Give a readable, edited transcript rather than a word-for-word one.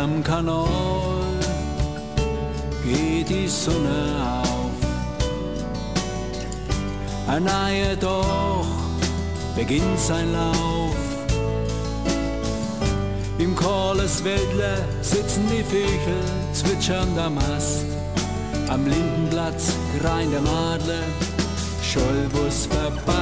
Am Kanal geht die Sonne auf. Ein neuer Tag beginnt sein Lauf. Im kahles Wäldle sitzen die Vögel zwitschernd am Ast. Am Lindenplatz greint der Madler, Schollbus vorbei.